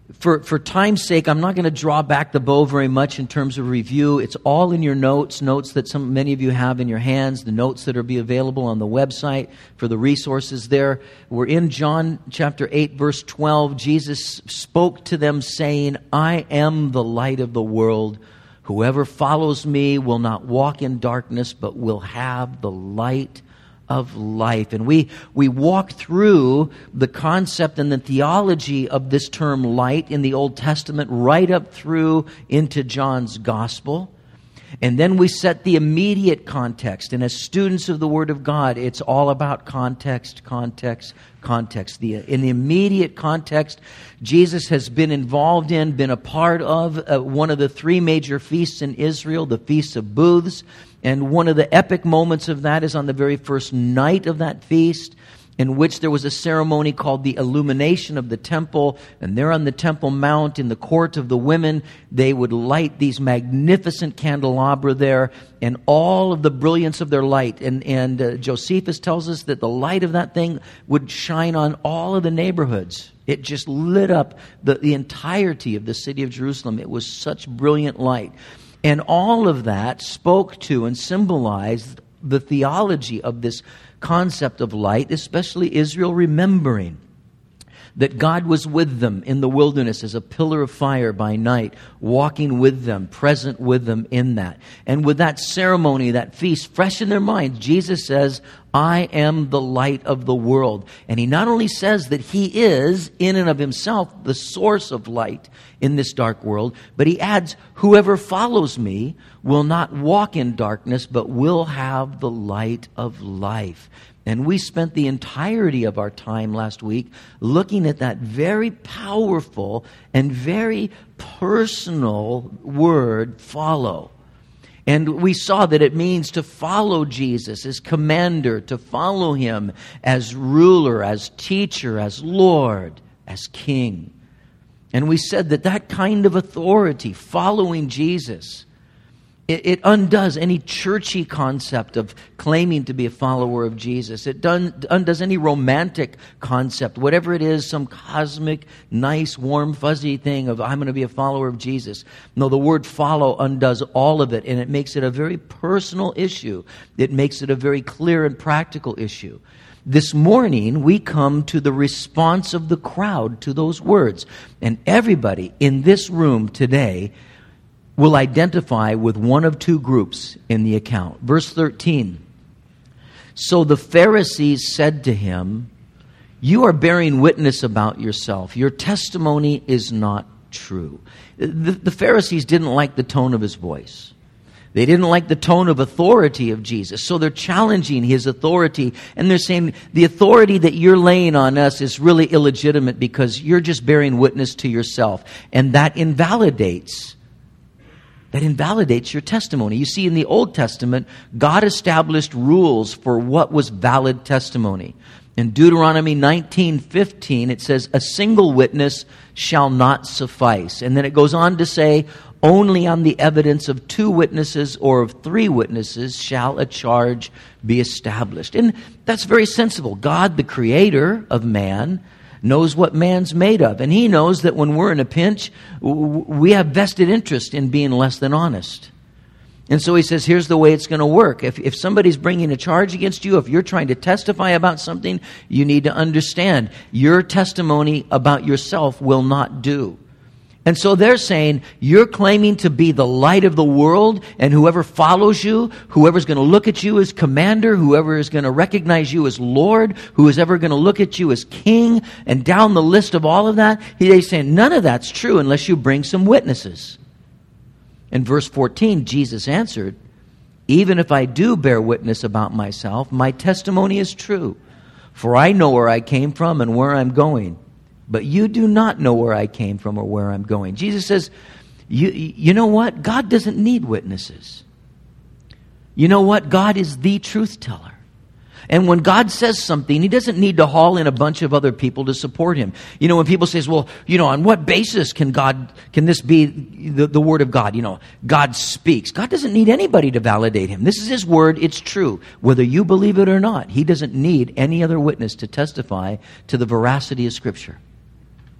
For time's sake, I'm not going to draw back the bow very much in terms of review. It's all in your notes that many of you have in your hands, the notes that are be available on the website for the resources there. We're in John chapter 8, verse 12. Jesus spoke to them saying, I am the light of the world. Whoever follows me will not walk in darkness, but will have the light of life. And we walk through the concept and the theology of this term light in the Old Testament right up through into John's Gospel. And then we set the immediate context. And as students of the Word of God, it's all about context, context, context. In the immediate context, Jesus has been involved in, been a part of one of the three major feasts in Israel, the Feast of Booths. And one of the epic moments of that is on the very first night of that feast, in which there was a ceremony called the illumination of the temple. And there on the Temple Mount, in the court of the women, they would light these magnificent candelabra there, and all of the brilliance of their light. And Josephus tells us that the light of that thing would shine on all of the neighborhoods. It just lit up the entirety of the city of Jerusalem. It was such brilliant light. And all of that spoke to and symbolized the theology of this concept of light, especially Israel remembering that God was with them in the wilderness as a pillar of fire by night, walking with them, present with them in that. And with that ceremony, that feast, fresh in their minds, Jesus says, I am the light of the world. And he not only says that he is, in and of himself, the source of light in this dark world, but he adds, whoever follows me will not walk in darkness, but will have the light of life. And we spent the entirety of our time last week looking at that very powerful and very personal word, follow. And we saw that it means to follow Jesus as commander, to follow him as ruler, as teacher, as Lord, as king. And we said that kind of authority, following Jesus, it undoes any churchy concept of claiming to be a follower of Jesus. It undoes any romantic concept, whatever it is, some cosmic, nice, warm, fuzzy thing of I'm going to be a follower of Jesus. No, the word follow undoes all of it, and it makes it a very personal issue. It makes it a very clear and practical issue. This morning, we come to the response of the crowd to those words. And everybody in this room today will identify with one of two groups in the account. Verse 13. So the Pharisees said to him, you are bearing witness about yourself. Your testimony is not true. The Pharisees didn't like the tone of his voice. They didn't like the tone of authority of Jesus. So they're challenging his authority. And they're saying, the authority that you're laying on us is really illegitimate because you're just bearing witness to yourself. And that invalidates your testimony. You see, in the Old Testament, God established rules for what was valid testimony. In Deuteronomy 19:15, it says, a single witness shall not suffice. And then it goes on to say, only on the evidence of two witnesses or of three witnesses shall a charge be established. And that's very sensible. God, the creator of man, knows what man's made of. And he knows that when we're in a pinch, we have vested interest in being less than honest. And so he says, here's the way it's going to work. If somebody's bringing a charge against you, if you're trying to testify about something, you need to understand your testimony about yourself will not do. And so they're saying, you're claiming to be the light of the world, and whoever follows you, whoever's going to look at you as commander, whoever is going to recognize you as Lord, who is ever going to look at you as king, and down the list of all of that, they're saying none of that's true unless you bring some witnesses. In verse 14, Jesus answered, even if I do bear witness about myself, my testimony is true, for I know where I came from and where I'm going. But you do not know where I came from or where I'm going. Jesus says, you know what? God doesn't need witnesses. You know what? God is the truth teller. And when God says something, he doesn't need to haul in a bunch of other people to support him. You know, when people say, well, on what basis can this be the word of God? God speaks. God doesn't need anybody to validate him. This is his word. It's true. Whether you believe it or not, he doesn't need any other witness to testify to the veracity of Scripture.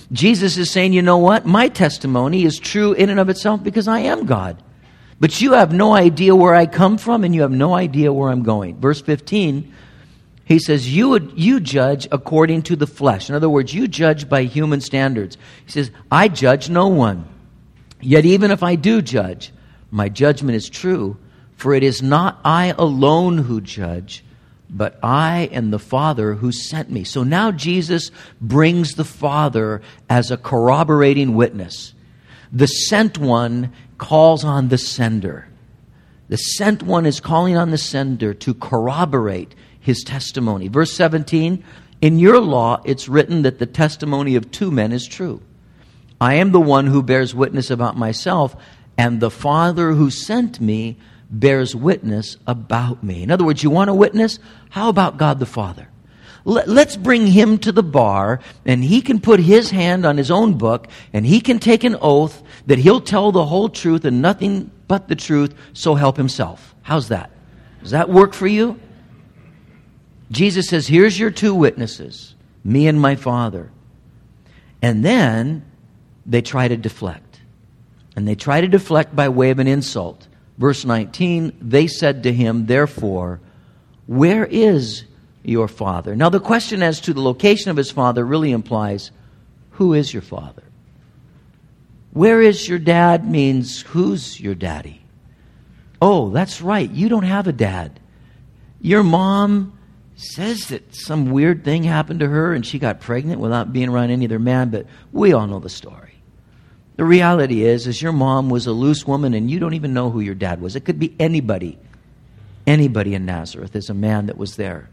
Jesus is saying, you know what? My testimony is true in and of itself because I am God. But you have no idea where I come from, and you have no idea where I'm going. Verse 15, he says, you judge according to the flesh. In other words, you judge by human standards. He says, I judge no one. Yet even if I do judge, my judgment is true, for it is not I alone who judge, but I and the Father who sent me. So now Jesus brings the Father as a corroborating witness. The sent one calls on the sender. The sent one is calling on the sender to corroborate his testimony. Verse 17, in your law it's written that the testimony of two men is true. I am the one who bears witness about myself, and the Father who sent me bears witness about me. In other words, you want a witness? How about God the Father? Let's bring him to the bar, and he can put his hand on his own book, and he can take an oath that he'll tell the whole truth and nothing but the truth, so help himself. How's that? Does that work for you? Jesus says, here's your two witnesses, me and my Father. And then they try to deflect. And they try to deflect by way of an insult. Verse 19, they said to him, therefore, where is your father? Now the question as to the location of his father really implies, who is your father? Where is your dad means, who's your daddy? Oh, that's right, you don't have a dad. Your mom says that some weird thing happened to her and she got pregnant without being around any other man, but we all know the story. The reality is your mom was a loose woman and you don't even know who your dad was. It could be anybody. Anybody in Nazareth is a man that was there.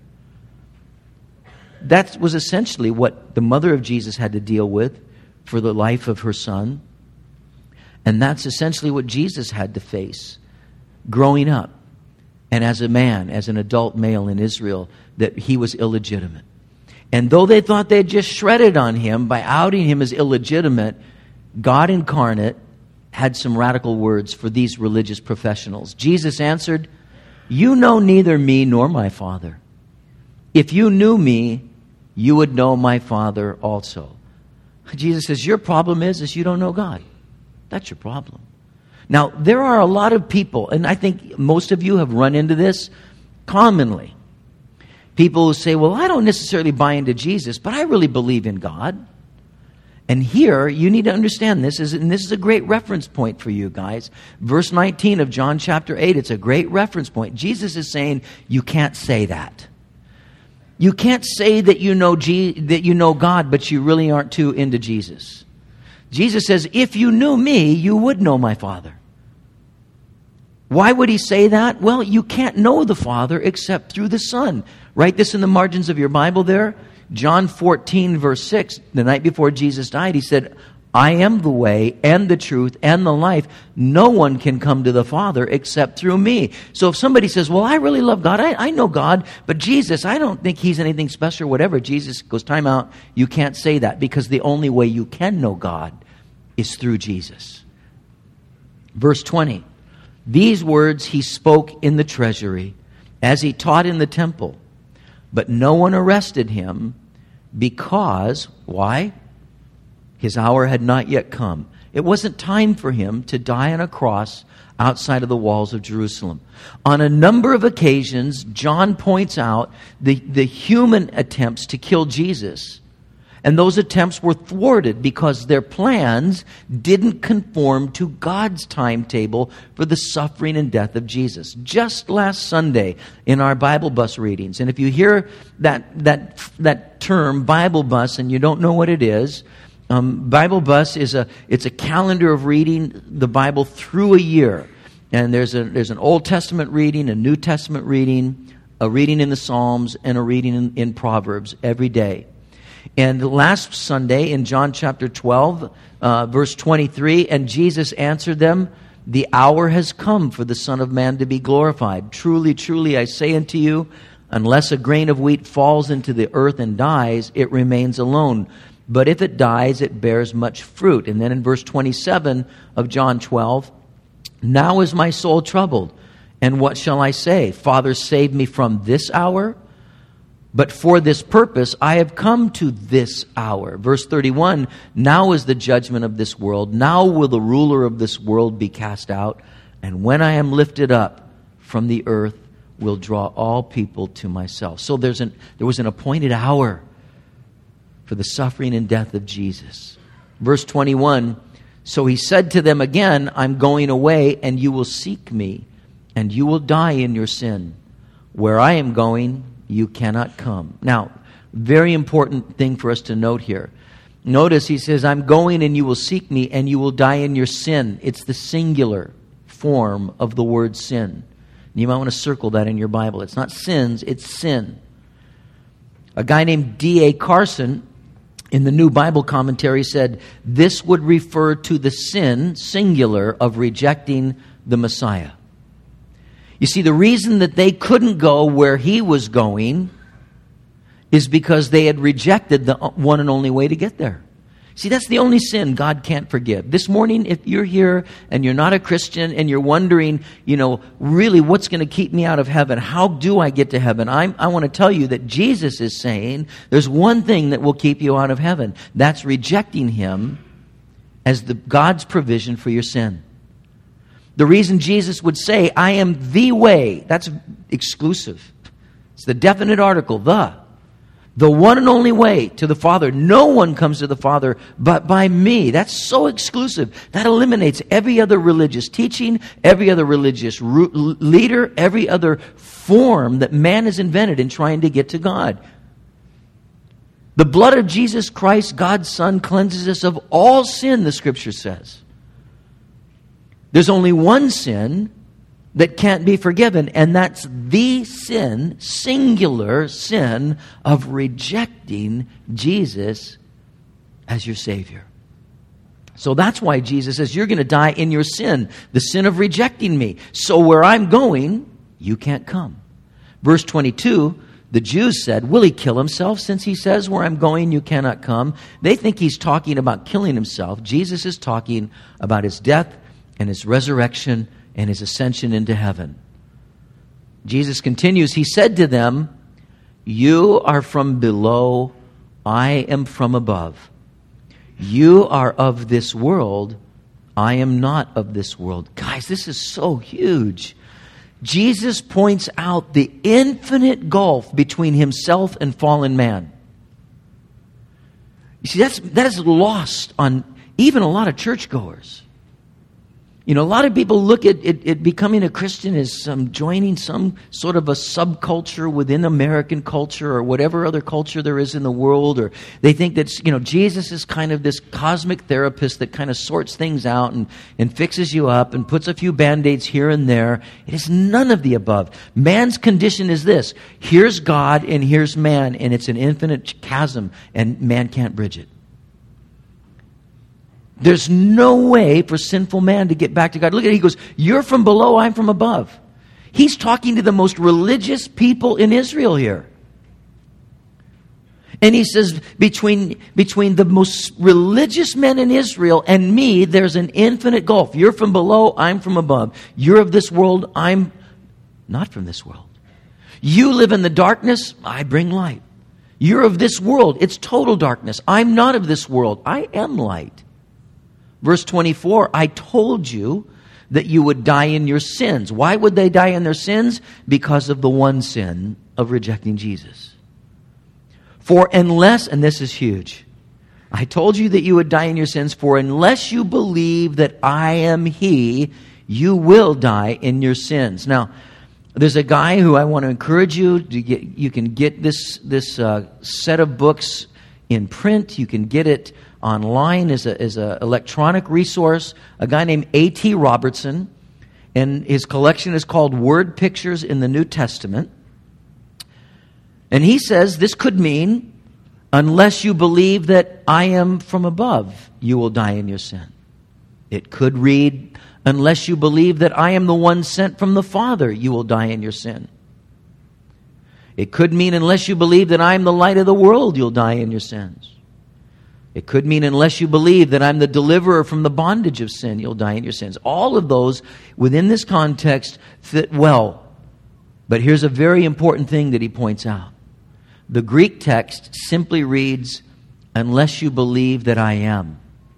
That was essentially what the mother of Jesus had to deal with for the life of her son. And that's essentially what Jesus had to face growing up. And as a man, as an adult male in Israel, that he was illegitimate. And though they thought they had just shredded on him by outing him as illegitimate, God incarnate had some radical words for these religious professionals. Jesus answered, you know neither me nor my Father. If you knew me, you would know my Father also. Jesus says, your problem is you don't know God. That's your problem. Now, there are a lot of people, and I think most of you have run into this commonly. People who say, well, I don't necessarily buy into Jesus, but I really believe in God. And here, you need to understand this, and this is a great reference point for you guys. Verse 19 of John chapter 8, it's a great reference point. Jesus is saying, you can't say that. You can't say that you know God, but you really aren't too into Jesus. Jesus says, if you knew me, you would know my Father. Why would he say that? Well, you can't know the Father except through the Son. Write this in the margins of your Bible there. John 14, verse 6, the night before Jesus died, he said, I am the way and the truth and the life. No one can come to the Father except through me. So if somebody says, well, I really love God, I know God, but Jesus, I don't think he's anything special or whatever. Jesus goes, time out. You can't say that because the only way you can know God is through Jesus. Verse 20, these words he spoke in the treasury as he taught in the temple, but no one arrested him because, why? His hour had not yet come. It wasn't time for him to die on a cross outside of the walls of Jerusalem. On a number of occasions, John points out the human attempts to kill Jesus. And those attempts were thwarted because their plans didn't conform to God's timetable for the suffering and death of Jesus. Just last Sunday in our Bible bus readings, and if you hear that term, Bible bus, and you don't know what it is, Bible bus it's a calendar of reading the Bible through a year. And there's an Old Testament reading, a New Testament reading, a reading in the Psalms, and a reading in Proverbs every day. And last Sunday in John chapter 12, verse 23, and Jesus answered them, the hour has come for the Son of Man to be glorified. Truly, truly, I say unto you, unless a grain of wheat falls into the earth and dies, it remains alone. But if it dies, it bears much fruit. And then in verse 27 of John 12, now is my soul troubled, and what shall I say? Father, save me from this hour? But for this purpose I have come to this hour. Verse 31, now is the judgment of this world. Now will the ruler of this world be cast out. And when I am lifted up from the earth, will draw all people to myself. So there was an appointed hour for the suffering and death of Jesus. Verse 21, so he said to them again, I'm going away, and you will seek me, and you will die in your sin. Where I am going, you cannot come. Now, very important thing for us to note here. Notice he says, I'm going and you will seek me and you will die in your sin. It's the singular form of the word sin. You might want to circle that in your Bible. It's not sins, it's sin. A guy named D.A. Carson in the New Bible Commentary said, this would refer to the sin, singular, of rejecting the Messiah. You see, the reason that they couldn't go where he was going is because they had rejected the one and only way to get there. See, that's the only sin God can't forgive. This morning, if you're here and you're not a Christian and you're wondering, really what's going to keep me out of heaven? How do I get to heaven? I want to tell you that Jesus is saying there's one thing that will keep you out of heaven. That's rejecting Him as God's provision for your sin. The reason Jesus would say, I am the way, that's exclusive. It's the definite article, the one and only way to the Father. No one comes to the Father but by me. That's so exclusive. That eliminates every other religious teaching, every other religious leader, every other form that man has invented in trying to get to God. The blood of Jesus Christ, God's Son, cleanses us of all sin, the Scripture says. There's only one sin that can't be forgiven, and that's the sin, singular sin, of rejecting Jesus as your Savior. So that's why Jesus says, you're going to die in your sin, the sin of rejecting me. So where I'm going, you can't come. Verse 22, the Jews said, will he kill himself since he says, where I'm going, you cannot come? They think he's talking about killing himself. Jesus is talking about his death and his resurrection and his ascension into heaven. Jesus continues, he said to them, you are from below, I am from above. You are of this world, I am not of this world. Guys, this is so huge. Jesus points out the infinite gulf between himself and fallen man. You see, that is lost on even a lot of churchgoers. A lot of people look at becoming a Christian as joining some sort of a subculture within American culture or whatever other culture there is in the world. Or they think that, Jesus is kind of this cosmic therapist that kind of sorts things out and fixes you up and puts a few Band-Aids here and there. It is none of the above. Man's condition is this. Here's God and here's man, and it's an infinite chasm, and man can't bridge it. There's no way for sinful man to get back to God. Look at it. He goes, you're from below, I'm from above. He's talking to the most religious people in Israel here. And he says, between the most religious men in Israel and me, there's an infinite gulf. You're from below, I'm from above. You're of this world, I'm not from this world. You live in the darkness, I bring light. You're of this world, it's total darkness. I'm not of this world, I am light. Verse 24, I told you that you would die in your sins. Why would they die in their sins? Because of the one sin of rejecting Jesus. For unless, and this is huge, I told you that you would die in your sins, for unless you believe that I am He, you will die in your sins. Now, there's a guy who I want to encourage you to get. You can get this set of books in print. You can get it online as a electronic resource. A guy named A.T. Robertson, and his collection is called Word Pictures in the New Testament. And he says this could mean, unless you believe that I am from above, you will die in your sin. It could read, unless you believe that I am the one sent from the Father, you will die in your sin. It could mean, unless you believe that I am the light of the world, you'll die in your sins. It could mean, unless you believe that I'm the deliverer from the bondage of sin, you'll die in your sins. All of those, within this context, fit well. But here's a very important thing that he points out. The Greek text simply reads, unless you believe that I am.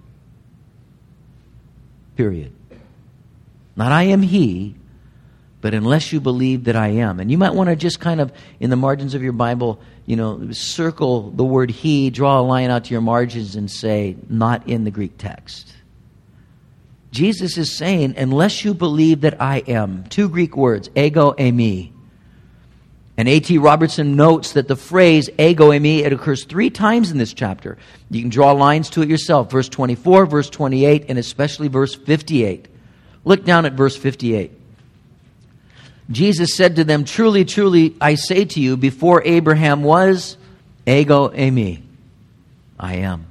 Period. Not I am He, but unless you believe that I am. And you might want to just kind of, in the margins of your Bible, circle the word He, draw a line out to your margins and say, not in the Greek text. Jesus is saying, unless you believe that I am. Two Greek words, ego, eimi. And A.T. Robertson notes that the phrase ego, eimi, it occurs 3 times in this chapter. You can draw lines to it yourself. Verse 24, verse 28, and especially verse 58. Look down at verse 58. Jesus said to them, truly, truly, I say to you, before Abraham was, ego, eimi, I am.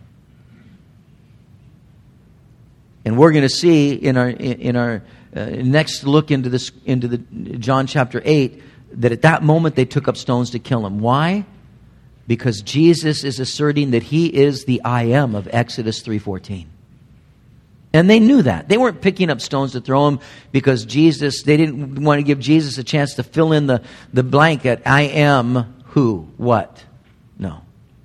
And we're going to see in our next look into the John chapter 8 that at that moment they took up stones to kill him. Why? Because Jesus is asserting that He is the I am of Exodus 3:14. And they knew that. They weren't picking up stones to throw him because they didn't want to give Jesus a chance to fill in the blanket. I am who? What? No.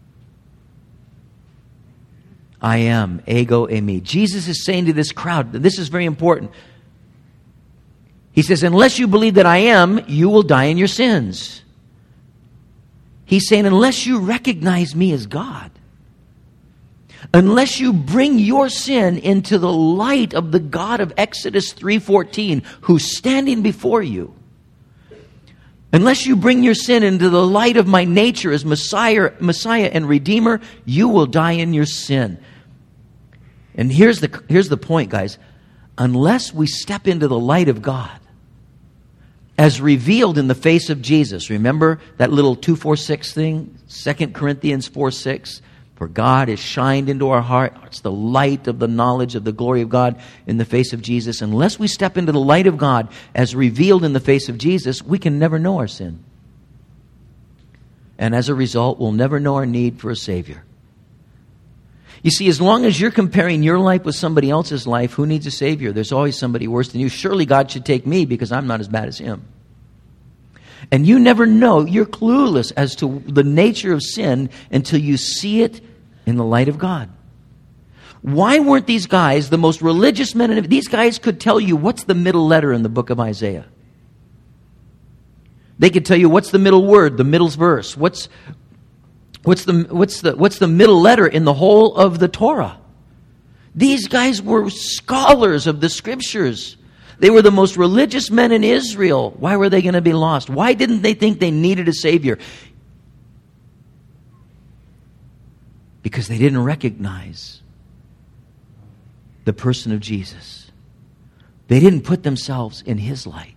I am, ego, eimi. Jesus is saying to this crowd, this is very important. He says, unless you believe that I am, you will die in your sins. He's saying, unless you recognize me as God, unless you bring your sin into the light of the God of Exodus 3:14, who's standing before you, unless you bring your sin into the light of my nature as Messiah and Redeemer, you will die in your sin. And here's the point, guys. Unless we step into the light of God, as revealed in the face of Jesus. Remember that little 2:4-6 thing? 2 Corinthians 4:6. For God has shined into our hearts the light of the knowledge of the glory of God in the face of Jesus. Unless we step into the light of God as revealed in the face of Jesus, we can never know our sin. And as a result, we'll never know our need for a Savior. You see, as long as you're comparing your life with somebody else's life, who needs a Savior? There's always somebody worse than you. Surely God should take me because I'm not as bad as him. And you never know. You're clueless as to the nature of sin until you see it in the light of God. Why weren't these guys the most religious men? These guys could tell you what's the middle letter in the book of Isaiah. They could tell you what's the middle word, the middle verse. What's the middle letter in the whole of the Torah? These guys were scholars of the Scriptures. They were the most religious men in Israel. Why were they going to be lost? Why didn't they think they needed a Savior? Because they didn't recognize the person of Jesus. They didn't put themselves in His light.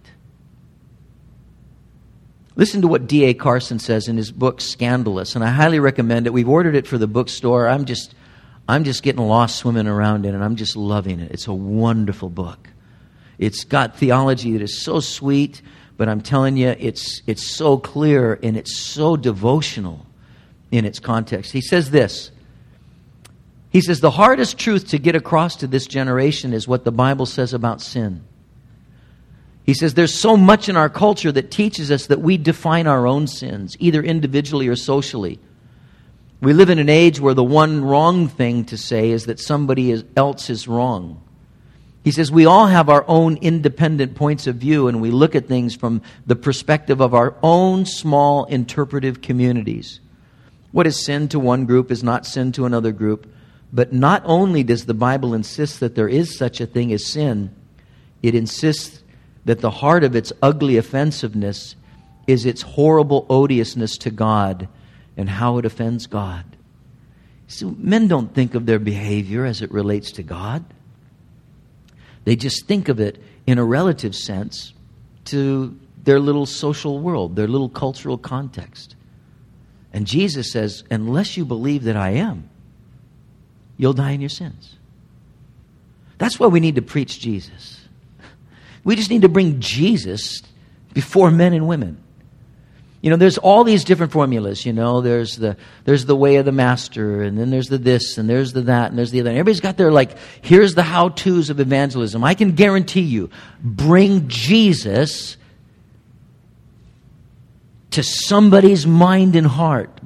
Listen to what D.A. Carson says in his book, Scandalous, and I highly recommend it. We've ordered it for the bookstore. I'm just getting lost swimming around in it. I'm just loving it. It's a wonderful book. It's got theology that is so sweet, but I'm telling you, it's so clear and it's so devotional in its context. He says this. He says, the hardest truth to get across to this generation is what the Bible says about sin. He says there's so much in our culture that teaches us that we define our own sins, either individually or socially. We live in an age where the one wrong thing to say is that somebody else is wrong. He says we all have our own independent points of view, and we look at things from the perspective of our own small interpretive communities. What is sin to one group is not sin to another group. But not only does the Bible insist that there is such a thing as sin, it insists that the heart of its ugly offensiveness is its horrible odiousness to God and how it offends God. See, men don't think of their behavior as it relates to God. They just think of it in a relative sense to their little social world, their little cultural context. And Jesus says, unless you believe that I am, you'll die in your sins. That's why we need to preach Jesus. We just need to bring Jesus before men and women. You know, there's all these different formulas. You know, there's the way of the master, and then there's the this, and there's the that, and there's the other. And everybody's got their, like, here's the how-tos of evangelism. I can guarantee you, bring Jesus to somebody's mind and heart.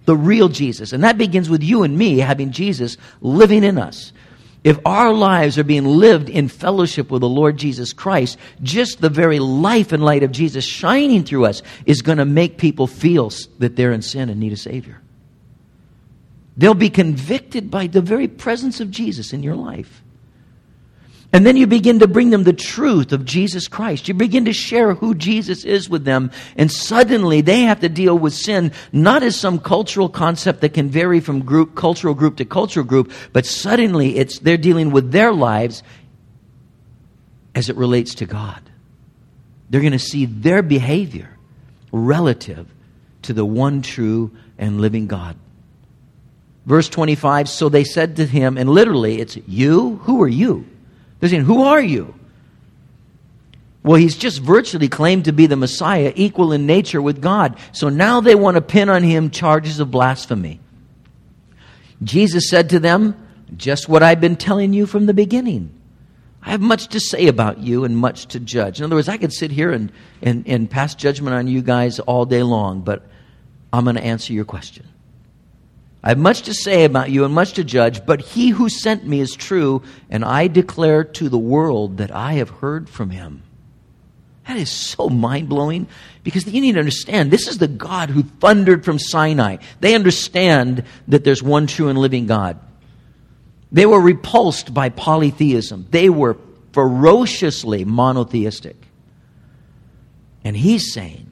the real Jesus. And that begins with you and me having Jesus living in us. If our lives are being lived in fellowship with the Lord Jesus Christ, just the very life and light of Jesus shining through us is going to make people feel that they're in sin and need a Savior. They'll be convicted by the very presence of Jesus in your life. And then you begin to bring them the truth of Jesus Christ. You begin to share who Jesus is with them. And suddenly they have to deal with sin, not as some cultural concept that can vary from cultural group to cultural group, but suddenly they're dealing with their lives as it relates to God. They're going to see their behavior relative to the one true and living God. Verse 25, so they said to him, and literally it's, you? Who are you? They're saying, who are you? Well, he's just virtually claimed to be the Messiah, equal in nature with God. So now they want to pin on him charges of blasphemy. Jesus said to them, just what I've been telling you from the beginning. I have much to say about you and much to judge. In other words, I could sit here and pass judgment on you guys all day long, but I'm going to answer your question. I have much to say about you and much to judge, but he who sent me is true, and I declare to the world that I have heard from him. That is so mind-blowing, because you need to understand, this is the God who thundered from Sinai. They understand that there's one true and living God. They were repulsed by polytheism. They were ferociously monotheistic. And he's saying,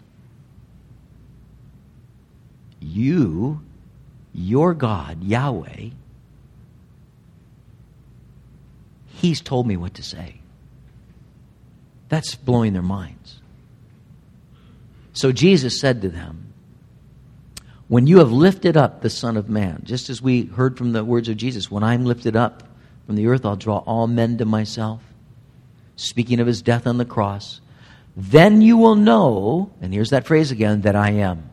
your God, Yahweh, he's told me what to say. That's blowing their minds. So Jesus said to them, when you have lifted up the Son of Man, just as we heard from the words of Jesus, when I'm lifted up from the earth, I'll draw all men to myself. Speaking of his death on the cross, then you will know, and here's that phrase again, that I am.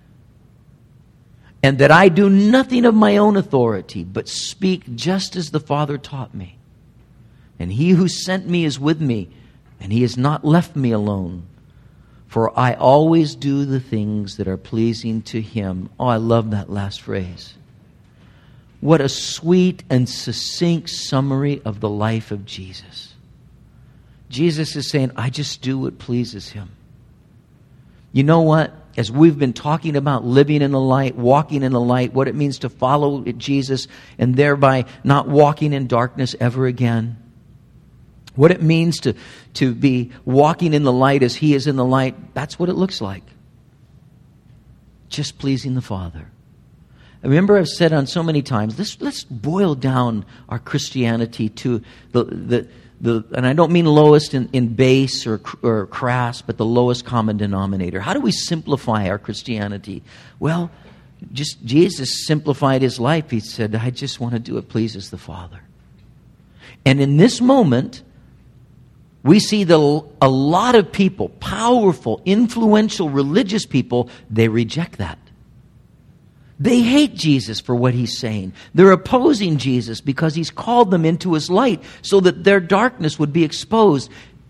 And that I do nothing of my own authority, but speak just as the Father taught me. And he who sent me is with me, and he has not left me alone. For I always do the things that are pleasing to him. Oh, I love that last phrase. What a sweet and succinct summary of the life of Jesus. Jesus is saying, I just do what pleases him. You know what? As we've been talking about living in the light, walking in the light, what it means to follow Jesus and thereby not walking in darkness ever again. What it means to be walking in the light as he is in the light, that's what it looks like. Just pleasing the Father. I remember I've said on so many times, let's boil down our Christianity to the and I don't mean lowest in base or crass, but the lowest common denominator. How do we simplify our Christianity? Well, just Jesus simplified his life. He said, I just want to do what pleases the Father. And in this moment, we see a lot of people, powerful, influential, religious people, they reject that. They hate Jesus for what he's saying. They're opposing Jesus because he's called them into his light so that their darkness would be exposed.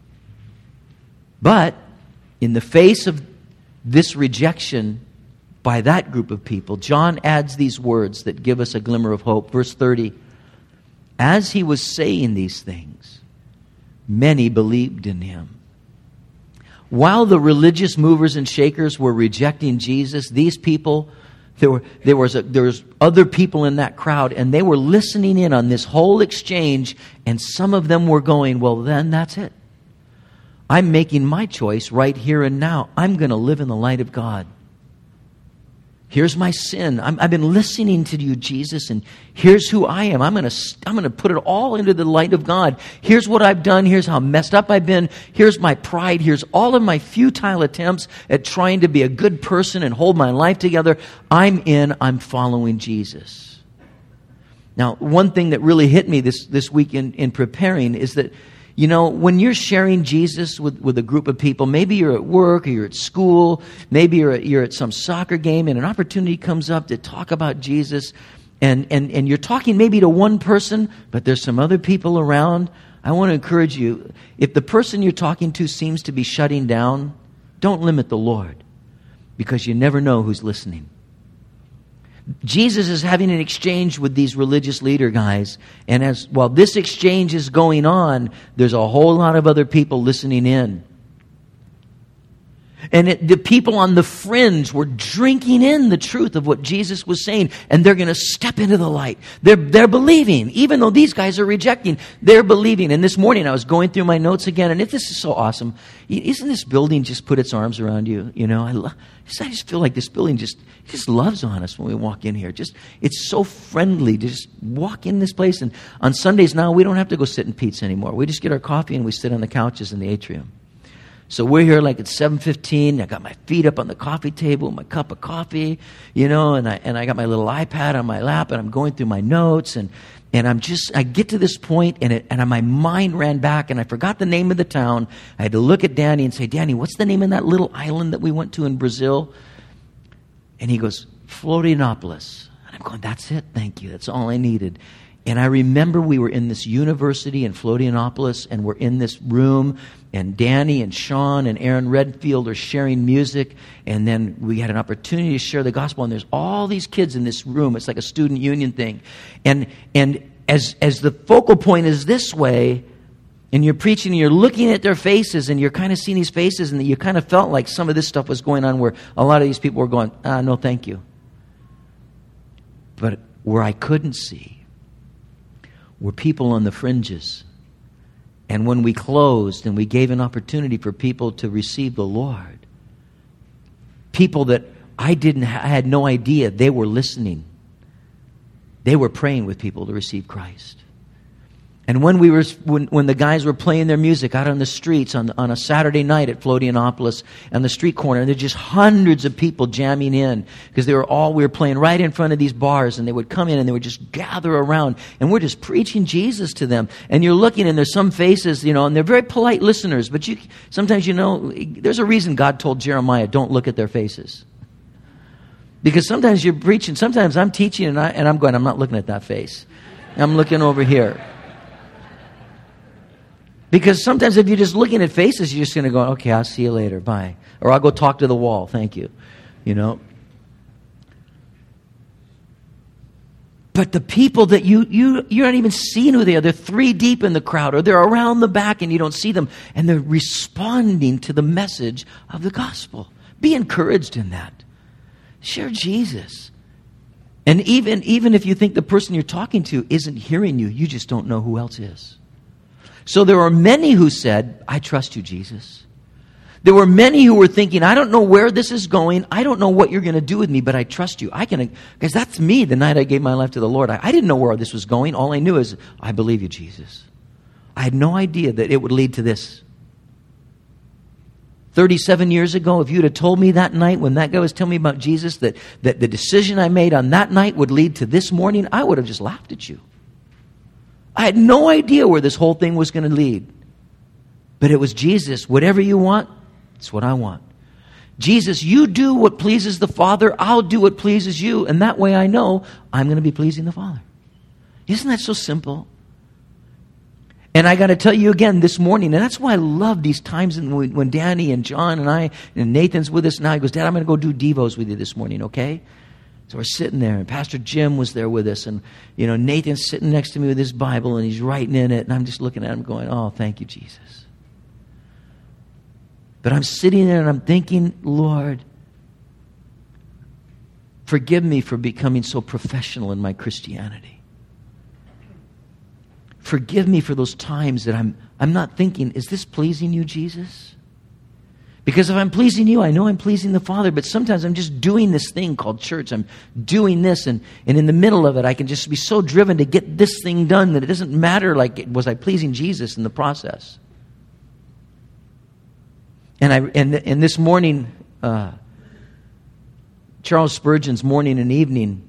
But in the face of this rejection by that group of people, John adds these words that give us a glimmer of hope. Verse 30, as he was saying these things, many believed in him. While the religious movers and shakers were rejecting Jesus, these people, there was other people in that crowd, and they were listening in on this whole exchange, and some of them were going, well, then that's it. I'm making my choice right here and now. I'm going to live in the light of God. Here's my sin. I've been listening to you, Jesus, and here's who I am. I'm going to put it all into the light of God. Here's what I've done. Here's how messed up I've been. Here's my pride. Here's all of my futile attempts at trying to be a good person and hold my life together. I'm following Jesus. Now, one thing that really hit me this week in preparing is that, you know, when you're sharing Jesus with a group of people, maybe you're at work or you're at school, maybe you're at some soccer game and an opportunity comes up to talk about Jesus and you're talking maybe to one person, but there's some other people around. I want to encourage you, if the person you're talking to seems to be shutting down, don't limit the Lord, because you never know who's listening. Jesus is having an exchange with these religious leader guys. And while this exchange is going on, there's a whole lot of other people listening in. And the people on the fringe were drinking in the truth of what Jesus was saying, and they're going to step into the light. They're believing, even though these guys are rejecting. They're believing. And this morning I was going through my notes again, and this is so awesome. Isn't this building just put its arms around you? You know, I just feel like this building just loves on us when we walk in here. It's so friendly to just walk in this place. And on Sundays now, we don't have to go sit in Pete's anymore. We just get our coffee and we sit on the couches in the atrium. So we're here like at 7:15. I got my feet up on the coffee table, my cup of coffee, you know, and I got my little iPad on my lap, and I'm going through my notes, and I get to this point, and my mind ran back, and I forgot the name of the town. I had to look at Danny and say, Danny, what's the name of that little island that we went to in Brazil? And he goes, Florianopolis. And I'm going, that's it, thank you, that's all I needed. And I remember we were in this university in Florianopolis, and we're in this room, and Danny and Sean and Aaron Redfield are sharing music, and then we had an opportunity to share the gospel, and there's all these kids in this room. It's like a student union thing. And as the focal point is this way, and you're preaching, and you're looking at their faces, and you're kind of seeing these faces, and you kind of felt like some of this stuff was going on where a lot of these people were going, no thank you. But where I couldn't see were people on the fringes. And when we closed and we gave an opportunity for people to receive the Lord, people that I had no idea they were listening. They were praying with people to receive Christ. And when the guys were playing their music out on the streets on a Saturday night at Florianopolis on the street corner, and there's just hundreds of people jamming in because we were playing right in front of these bars, and they would come in and they would just gather around, and we're just preaching Jesus to them. And you're looking, and there's some faces, you know, and they're very polite listeners, but sometimes, you know, there's a reason God told Jeremiah, don't look at their faces. Because sometimes you're preaching, sometimes I'm teaching, and I'm going, I'm not looking at that face. I'm looking over here. Because sometimes if you're just looking at faces, you're just going to go, okay, I'll see you later, bye. Or I'll go talk to the wall, thank you. You know? But the people that you're not even seeing who they are. They're 3 deep in the crowd, or they're around the back and you don't see them. And they're responding to the message of the gospel. Be encouraged in that. Share Jesus. And even if you think the person you're talking to isn't hearing you, you just don't know who else is. So there are many who said, I trust you, Jesus. There were many who were thinking, I don't know where this is going. I don't know what you're going to do with me, but I trust you. Because that's me the night I gave my life to the Lord. I didn't know where this was going. All I knew is, I believe you, Jesus. I had no idea that it would lead to this. 37 years ago, if you'd have told me that night when that guy was telling me about Jesus that the decision I made on that night would lead to this morning, I would have just laughed at you. I had no idea where this whole thing was going to lead. But it was Jesus. Whatever you want, it's what I want. Jesus, you do what pleases the Father. I'll do what pleases you. And that way I know I'm going to be pleasing the Father. Isn't that so simple? And I got to tell you again this morning, and that's why I love these times when Danny and John and I, and Nathan's with us now. He goes, Dad, I'm going to go do Devos with you this morning, okay? So we're sitting there, and Pastor Jim was there with us, and you know Nathan's sitting next to me with his Bible, and he's writing in it, and I'm just looking at him going, oh, thank you, Jesus. But I'm sitting there, and I'm thinking, Lord, forgive me for becoming so professional in my Christianity. Forgive me for those times that I'm not thinking, is this pleasing you, Jesus? Because if I'm pleasing you, I know I'm pleasing the Father, but sometimes I'm just doing this thing called church. I'm doing this, and in the middle of it, I can just be so driven to get this thing done that it doesn't matter, like, was I pleasing Jesus in the process? And this morning, Charles Spurgeon's Morning and Evening,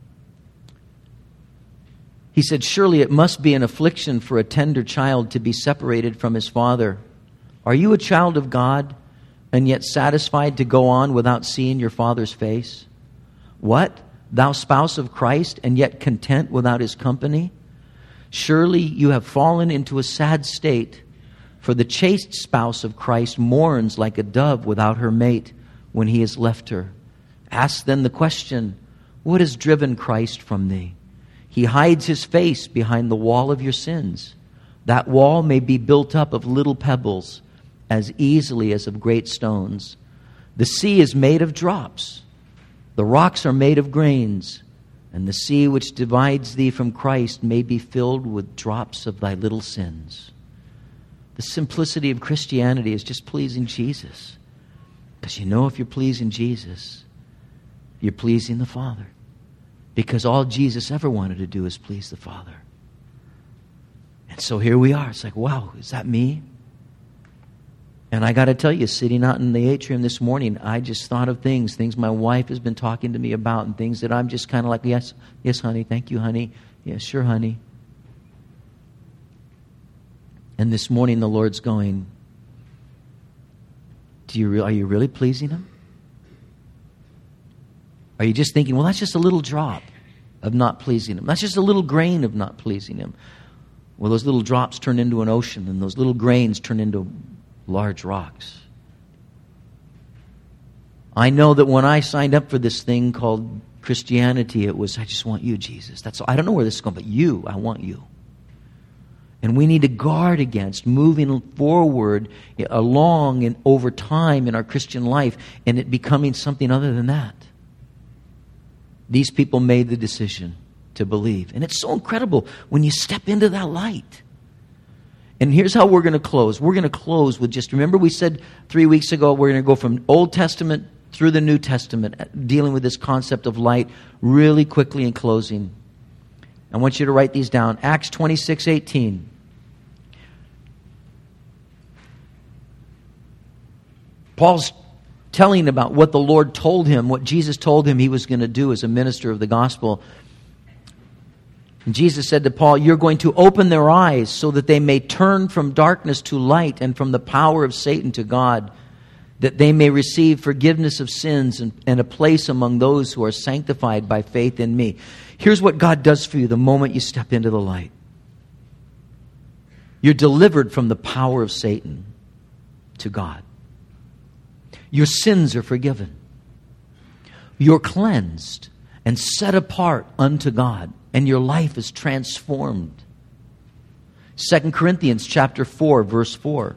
he said, surely it must be an affliction for a tender child to be separated from his father. Are you a child of God, and yet satisfied to go on without seeing your Father's face? What? Thou spouse of Christ, and yet content without his company? Surely you have fallen into a sad state, for the chaste spouse of Christ mourns like a dove without her mate when he has left her. Ask then the question, What has driven Christ from thee? He hides his face behind the wall of your sins. That wall may be built up of little pebbles as easily as of great stones. The sea is made of drops. The rocks are made of grains. And the sea which divides thee from Christ may be filled with drops of thy little sins. The simplicity of Christianity is just pleasing Jesus. Because you know if you're pleasing Jesus, you're pleasing the Father. Because all Jesus ever wanted to do is please the Father. And so here we are. It's like, wow, is that me? And I got to tell you, sitting out in the atrium this morning, I just thought of things my wife has been talking to me about, and things that I'm just kind of like, yes, honey, thank you, honey. Yes, sure, honey. And this morning the Lord's going, are you really pleasing Him? Are you just thinking, well, that's just a little drop of not pleasing Him. That's just a little grain of not pleasing Him. Well, those little drops turn into an ocean, and those little grains turn into large rocks. I know that when I signed up for this thing called Christianity, it was, I just want you, Jesus. That's all. I don't know where this is going, but you, I want you. And we need to guard against moving forward along and over time in our Christian life and it becoming something other than that. These people made the decision to believe. And it's so incredible when you step into that light. And here's how we're going to close. We're going to close with just, remember we said 3 weeks ago, we're going to go from Old Testament through the New Testament, dealing with this concept of light really quickly in closing. I want you to write these down. Acts 26:18. Paul's telling about what the Lord told him, what Jesus told him he was going to do as a minister of the gospel. And Jesus said to Paul, you're going to open their eyes so that they may turn from darkness to light and from the power of Satan to God, that they may receive forgiveness of sins and a place among those who are sanctified by faith in me. Here's what God does for you the moment you step into the light. You're delivered from the power of Satan to God. Your sins are forgiven. You're cleansed and set apart unto God, and your life is transformed. 2 Corinthians chapter 4, verse 4.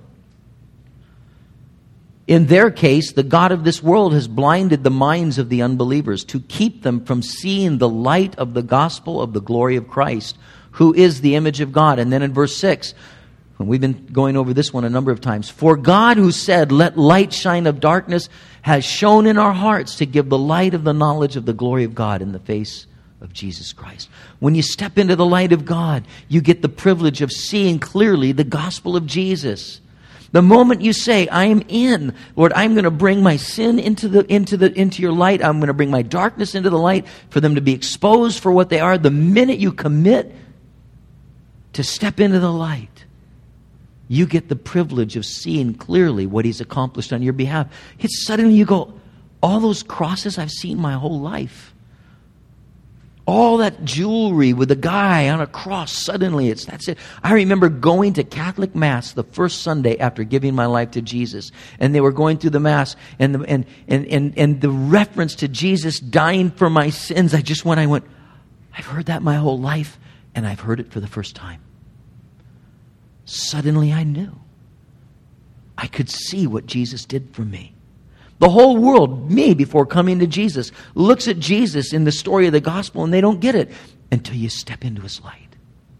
In their case, the God of this world has blinded the minds of the unbelievers to keep them from seeing the light of the gospel of the glory of Christ, who is the image of God. And then in verse 6, and we've been going over this one a number of times. For God who said, let light shine of darkness, has shone in our hearts to give the light of the knowledge of the glory of God in the face of Jesus Christ. When you step into the light of God, you get the privilege of seeing clearly the gospel of Jesus. The moment you say, I am in, Lord, I'm going to bring my sin into your light. I'm going to bring my darkness into the light for them to be exposed for what they are. The minute you commit to step into the light, you get the privilege of seeing clearly what He's accomplished on your behalf. It's suddenly you go, all those crosses I've seen my whole life. All that jewelry with a guy on a cross, suddenly that's it. I remember going to Catholic Mass the first Sunday after giving my life to Jesus. And they were going through the Mass and the reference to Jesus dying for my sins. I went, I've heard that my whole life, and I've heard it for the first time. Suddenly I knew. I could see what Jesus did for me. The whole world, me before coming to Jesus, looks at Jesus in the story of the gospel and they don't get it until you step into His light.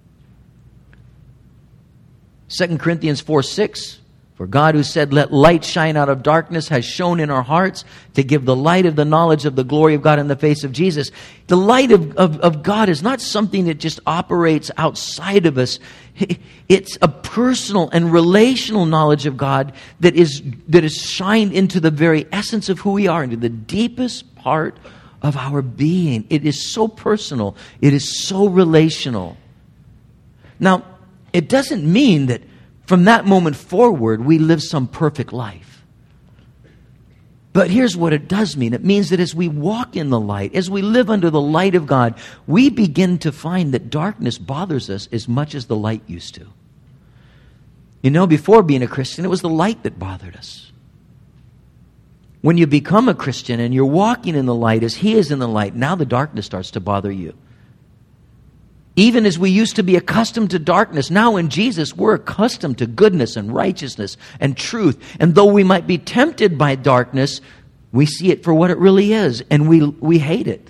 2 Corinthians 4:6. For God who said, let light shine out of darkness, has shone in our hearts to give the light of the knowledge of the glory of God in the face of Jesus. The light of God is not something that just operates outside of us. It's a personal and relational knowledge of God that is shined into the very essence of who we are, into the deepest part of our being. It is so personal. It is so relational. Now, it doesn't mean that from that moment forward, we live some perfect life. But here's what it does mean. It means that as we walk in the light, as we live under the light of God, we begin to find that darkness bothers us as much as the light used to. You know, before being a Christian, it was the light that bothered us. When you become a Christian and you're walking in the light as He is in the light, now the darkness starts to bother you. Even as we used to be accustomed to darkness, now in Jesus we're accustomed to goodness and righteousness and truth. And though we might be tempted by darkness, we see it for what it really is, and we hate it.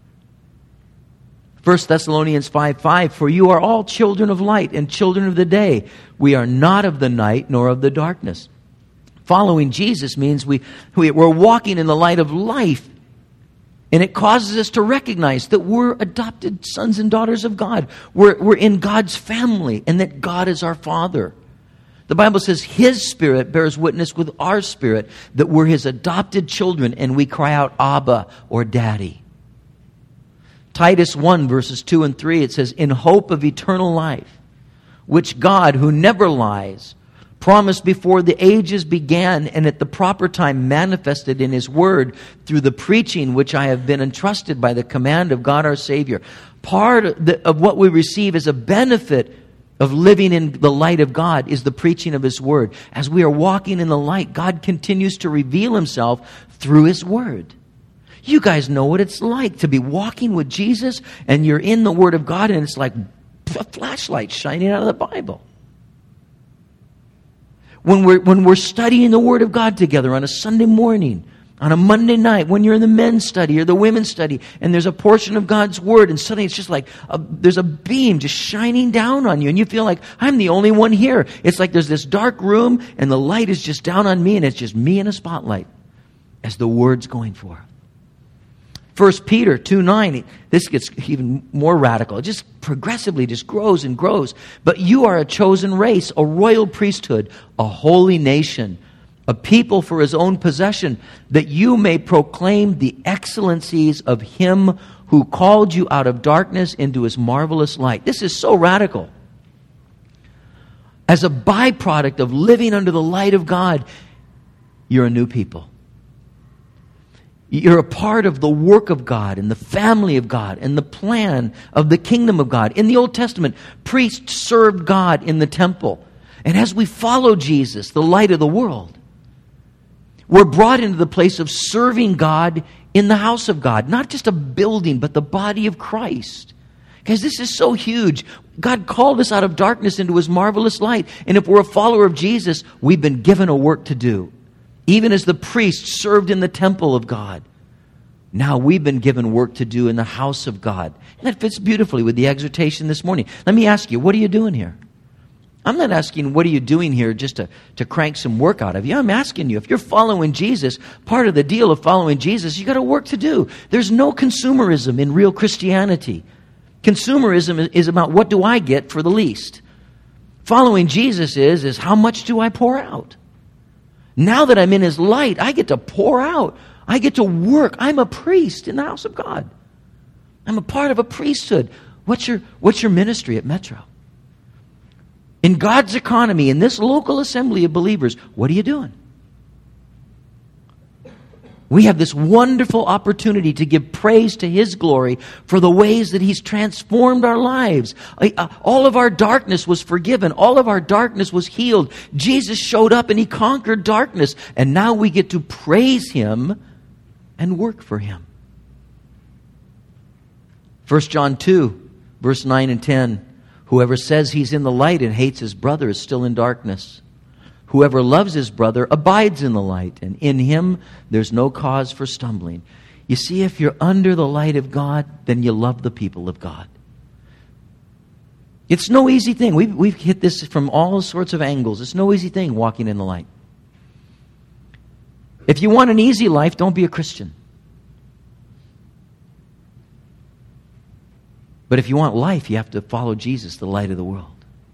1 Thessalonians 5:5, for you are all children of light and children of the day. We are not of the night nor of the darkness. Following Jesus means we're walking in the light of life. And it causes us to recognize that we're adopted sons and daughters of God. We're in God's family, and that God is our Father. The Bible says His Spirit bears witness with our spirit that we're His adopted children, and we cry out, Abba, or Daddy. Titus 1, verses 2 and 3, it says, in hope of eternal life, which God, who never lies, promised before the ages began and at the proper time manifested in His Word through the preaching which I have been entrusted by the command of God our Savior. Part of what we receive as a benefit of living in the light of God is the preaching of His Word. As we are walking in the light, God continues to reveal Himself through His Word. You guys know what it's like to be walking with Jesus and you're in the Word of God and it's like a flashlight shining out of the Bible. When we're studying the Word of God together on a Sunday morning, on a Monday night, when you're in the men's study or the women's study, and there's a portion of God's Word, and suddenly it's just like there's a beam just shining down on you, and you feel like, I'm the only one here. It's like there's this dark room, and the light is just down on me, and it's just me in a spotlight as the Word's going forth. 1 Peter 2:9, this gets even more radical. It just progressively just grows and grows. But you are a chosen race, a royal priesthood, a holy nation, a people for His own possession, that you may proclaim the excellencies of Him who called you out of darkness into His marvelous light. This is so radical. As a byproduct of living under the light of God, you're a new people. You're a part of the work of God and the family of God and the plan of the kingdom of God. In the Old Testament, priests served God in the temple. And as we follow Jesus, the light of the world, we're brought into the place of serving God in the house of God. Not just a building, but the body of Christ. Guys, this is so huge. God called us out of darkness into His marvelous light. And if we're a follower of Jesus, we've been given a work to do. Even as the priests served in the temple of God, now we've been given work to do in the house of God. And that fits beautifully with the exhortation this morning. Let me ask you, what are you doing here? I'm not asking, what are you doing here just to crank some work out of you. I'm asking you, if you're following Jesus, part of the deal of following Jesus, you got a work to do. There's no consumerism in real Christianity. Consumerism is about what do I get for the least. Following Jesus is how much do I pour out? Now that I'm in His light, I get to pour out. I get to work. I'm a priest in the house of God. I'm a part of a priesthood. What's your ministry at Metro? In God's economy, in this local assembly of believers, what are you doing? We have this wonderful opportunity to give praise to His glory for the ways that He's transformed our lives. All of our darkness was forgiven. All of our darkness was healed. Jesus showed up and He conquered darkness. And now we get to praise Him and work for Him. 1 John 2, verse 9 and 10. Whoever says he's in the light and hates his brother is still in darkness. Whoever loves his brother abides in the light, and in him there's no cause for stumbling. You see, if you're under the light of God, then you love the people of God. It's no easy thing. We've hit this from all sorts of angles. It's no easy thing walking in the light. If you want an easy life, don't be a Christian. But if you want life, you have to follow Jesus, the light of the world.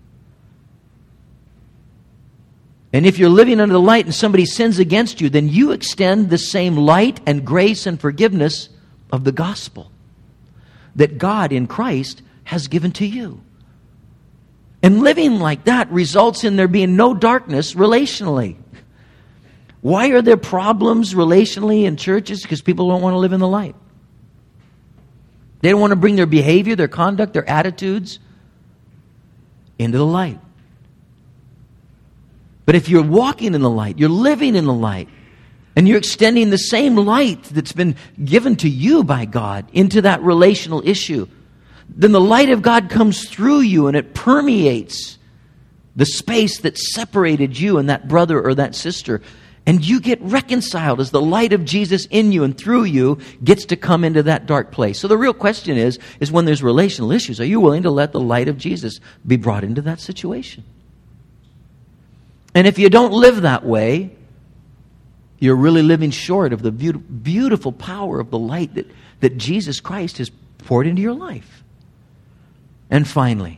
And if you're living under the light and somebody sins against you, then you extend the same light and grace and forgiveness of the gospel that God in Christ has given to you. And living like that results in there being no darkness relationally. Why are there problems relationally in churches? Because people don't want to live in the light. They don't want to bring their behavior, their conduct, their attitudes into the light. But if you're walking in the light, you're living in the light, And you're extending the same light that's been given to you by God into that relational issue. Then the light of God comes through you and it permeates the space that separated you and that brother or that sister. And you get reconciled as the light of Jesus in you and through you gets to come into that dark place. So the real question is when there's relational issues, are you willing to let the light of Jesus be brought into that situation? And if you don't live that way, you're really living short of the beautiful power of the light that Jesus Christ has poured into your life. And finally,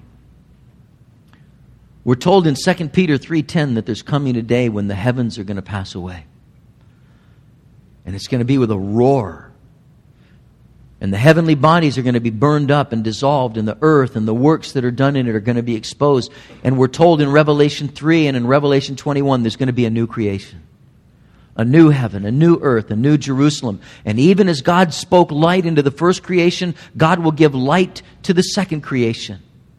we're told in 2 Peter 3:10 that there's coming a day when the heavens are going to pass away. And it's going to be with a roar. And the heavenly bodies are going to be burned up and dissolved, and the earth and the works that are done in it are going to be exposed. And we're told in Revelation 3 and in Revelation 21 there's going to be a new creation. A new heaven, a new earth, a new Jerusalem. And even as God spoke light into the first creation, God will give light to the second creation.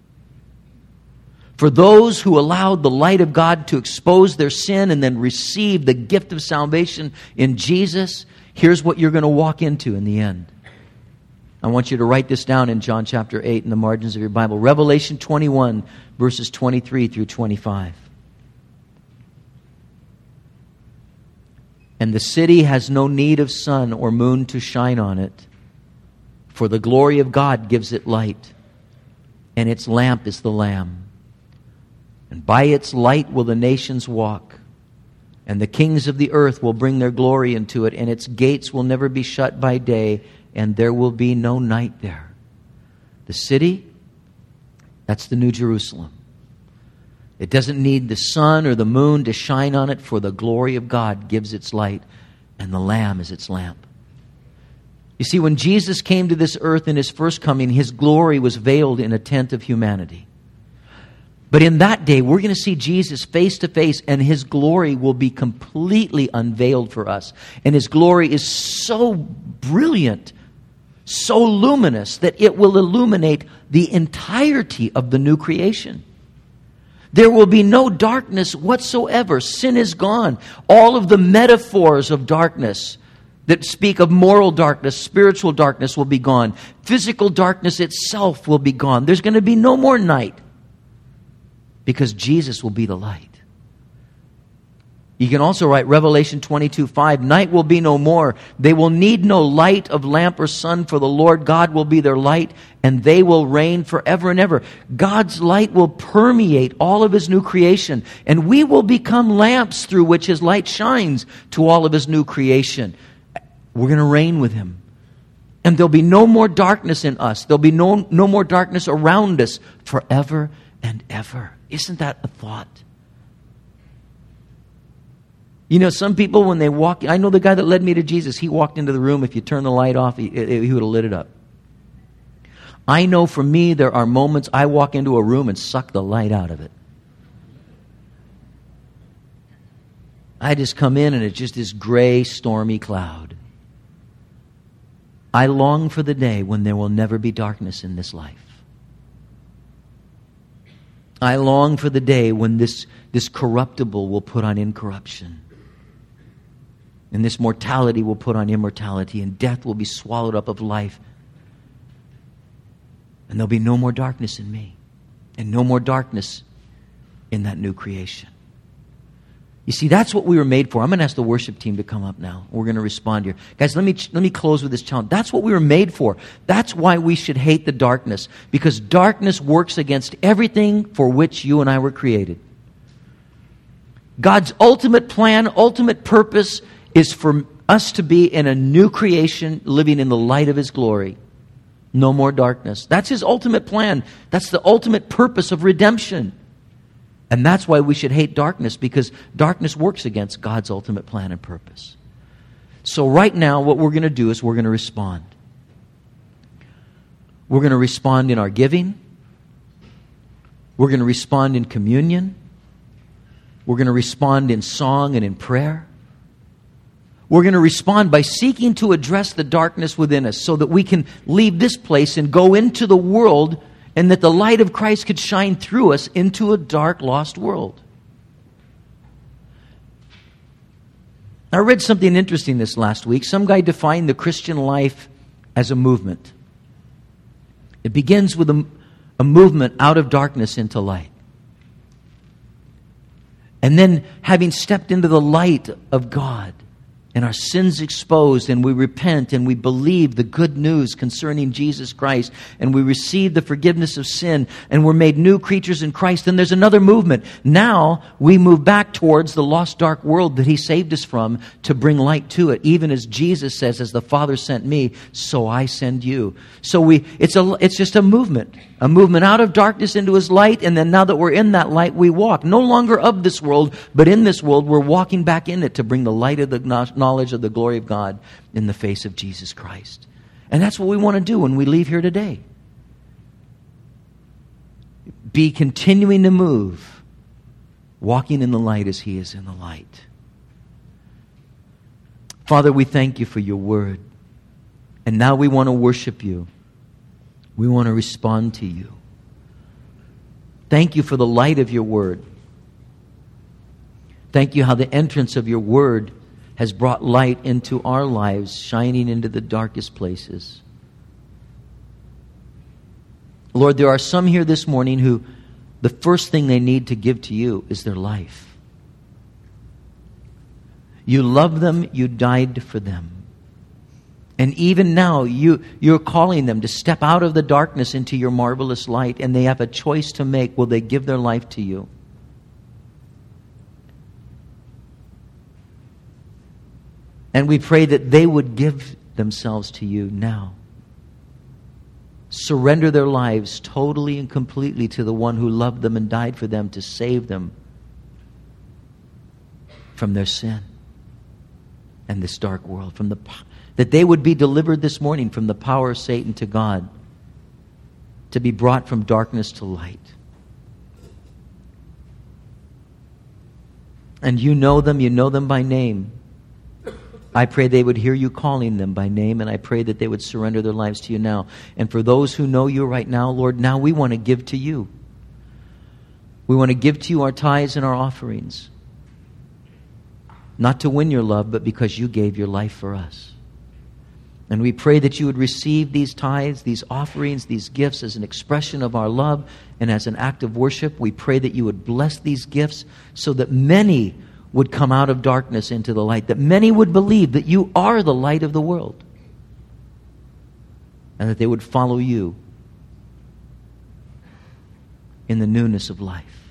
For those who allowed the light of God to expose their sin and then receive the gift of salvation in Jesus, here's what you're going to walk into in the end. I want you to write this down in John chapter 8 in the margins of your Bible. Revelation 21, verses 23 through 25. And the city has no need of sun or moon to shine on it, for the glory of God gives it light, and its lamp is the Lamb. And by its light will the nations walk, and the kings of the earth will bring their glory into it, and its gates will never be shut by day, and there will be no night there. The city, that's the New Jerusalem. It doesn't need the sun or the moon to shine on it, for the glory of God gives its light, and the Lamb is its lamp. You see, when Jesus came to this earth in His first coming, His glory was veiled in a tent of humanity. But in that day, we're going to see Jesus face to face, and His glory will be completely unveiled for us. And His glory is so brilliant, so luminous, that it will illuminate the entirety of the new creation. There will be no darkness whatsoever. Sin is gone. All of the metaphors of darkness that speak of moral darkness, spiritual darkness will be gone. Physical darkness itself will be gone. There's going to be no more night because Jesus will be the light. You can also write Revelation 22:5. Night will be no more. They will need no light of lamp or sun, for the Lord God will be their light, and they will reign forever and ever. God's light will permeate all of His new creation, and we will become lamps through which His light shines to all of His new creation. We're going to reign with Him. And there'll be no more darkness in us. There'll be no more darkness around us forever and ever. Isn't that a thought? You know, some people when they walk, I know the guy that led me to Jesus, he walked into the room, if you turn the light off, he would have lit it up. I know for me, there are moments I walk into a room and suck the light out of it. I just come in and it's just this gray, stormy cloud. I long for the day when there will never be darkness in this life. I long for the day when this corruptible will put on incorruption. And this mortality will put on immortality, and death will be swallowed up of life. And there'll be no more darkness in me, and no more darkness in that new creation. You see, that's what we were made for. I'm going to ask the worship team to come up now. We're going to respond here. Guys, let me close with this challenge. That's what we were made for. That's why we should hate the darkness, because darkness works against everything for which you and I were created. God's ultimate plan, ultimate purpose is for us to be in a new creation, living in the light of His glory. No more darkness. That's His ultimate plan. That's the ultimate purpose of redemption. And that's why we should hate darkness, because darkness works against God's ultimate plan and purpose. So right now, what we're going to do is we're going to respond. We're going to respond in our giving. We're going to respond in communion. We're going to respond in song and in prayer. We're going to respond by seeking to address the darkness within us so that we can leave this place and go into the world, and that the light of Christ could shine through us into a dark, lost world. I read something interesting this last week. Some guy defined the Christian life as a movement. It begins with a movement out of darkness into light. And then, having stepped into the light of God and our sins exposed, and we repent and we believe the good news concerning Jesus Christ, and we receive the forgiveness of sin, and we're made new creatures in Christ, then there's another movement. Now we move back towards the lost, dark world that He saved us from to bring light to it. Even as Jesus says, as the Father sent me, so I send you. So it's just a movement out of darkness into His light, and then now that we're in that light, we walk. No longer of this world, but in this world, we're walking back in it to bring the light of the knowledge of the glory of God in the face of Jesus Christ. And that's what we want to do when we leave here today. Be continuing to move, walking in the light as He is in the light. Father, we thank You for Your word. And now we want to worship You. We want to respond to You. Thank You for the light of Your word. Thank You how the entrance of Your word has brought light into our lives, shining into the darkest places. Lord, there are some here this morning who the first thing they need to give to You is their life. You love them, You died for them. And even now, you're calling them to step out of the darkness into Your marvelous light, and they have a choice to make. Will they give their life to You? And we pray that they would give themselves to You now. Surrender their lives totally and completely to the one who loved them and died for them to save them from their sin and this dark world. That they would be delivered this morning from the power of Satan to God, to be brought from darkness to light. And You know them by name. I pray they would hear You calling them by name, and I pray that they would surrender their lives to You now. And for those who know You right now, Lord, now we want to give to You. We want to give to You our tithes and our offerings. Not to win Your love, but because You gave Your life for us. And we pray that You would receive these tithes, these offerings, these gifts as an expression of our love and as an act of worship. We pray that You would bless these gifts so that many would come out of darkness into the light, that many would believe that You are the light of the world, and that they would follow You in the newness of life.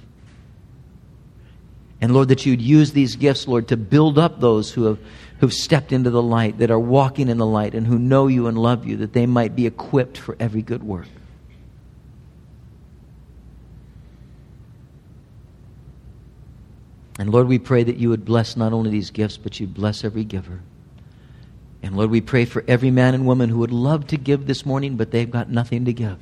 And Lord, that You'd use these gifts, Lord, to build up those who've stepped into the light, that are walking in the light, and who know You and love You, that they might be equipped for every good work. And Lord, we pray that You would bless not only these gifts, but You'd bless every giver. And Lord, we pray for every man and woman who would love to give this morning, but they've got nothing to give.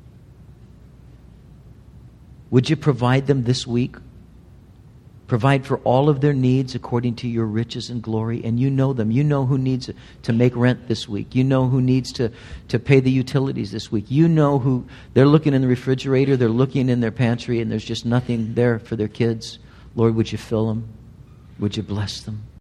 Would You provide them this week? Provide for all of their needs according to Your riches and glory. And You know them. You know who needs to make rent this week. You know who needs to pay the utilities this week. You know who, they're looking in the refrigerator, they're looking in their pantry, and there's just nothing there for their kids. Lord, would You fill them? Would You bless them?